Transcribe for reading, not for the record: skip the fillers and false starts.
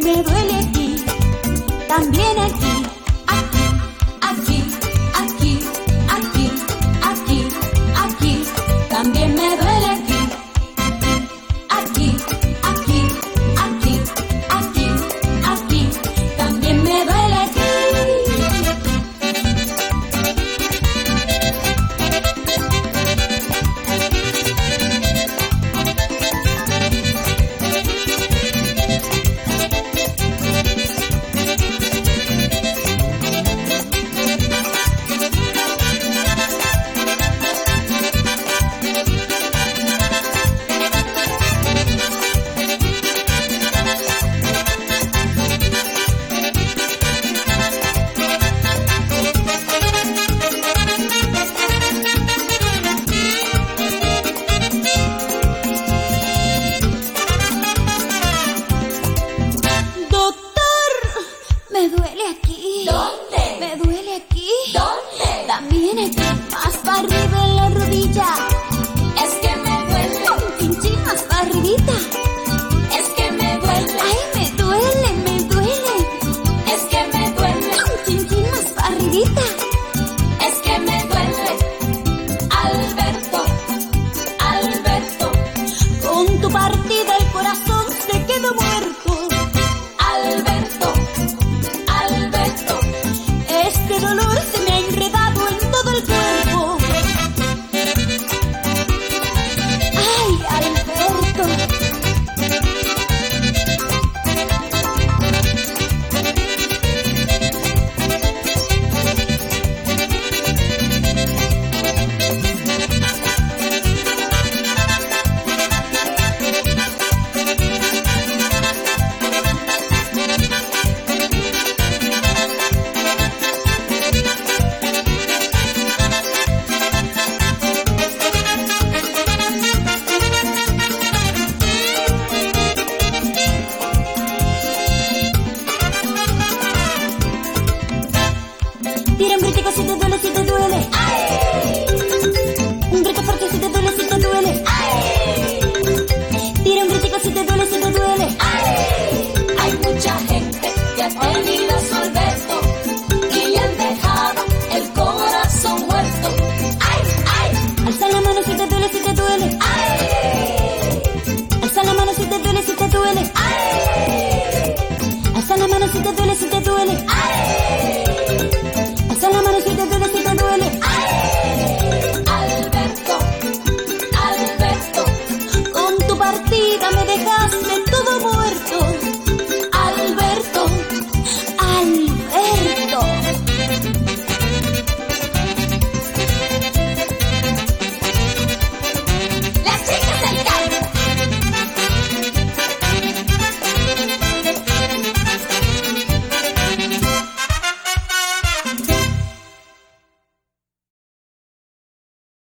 me duele aquí, también aquí, aquí, aquí, aquí, aquí, aquí, también me duele aquí, aquí, aquí, aquí, aquí, aquí, también me duele aquí. Me duele aquí. ¿Dónde? Me duele aquí. ¿Dónde? También aquí. Más para arriba en la rodilla. Es que me duele. Un chinchín más para arribita. Es que me duele. Ay, me duele, me duele. Es que me duele. Un chinchín más para arribita. Es que me duele. Alberto, Alberto, Con tu partida el corazón se quedó muerto. Alberto, Alberto, Este dolor se me ha enredado en todo el cuerpo. Ay, Alberto. Tira un gritico si te duele, si te duele. ¡ay! Un grito fuerte si te duele, si te duele. ¡ay! Tira un gritico si te duele, si te duele. ¡ay! Hay mucha gente que ha tenido a su Alberto y le han dejado el corazón muerto. ¡Ay, ay! Alza la mano si te duele, si te duele. ¡ay! Alza la mano si te duele, si te duele. ¡ay! Alza la mano si te duele, si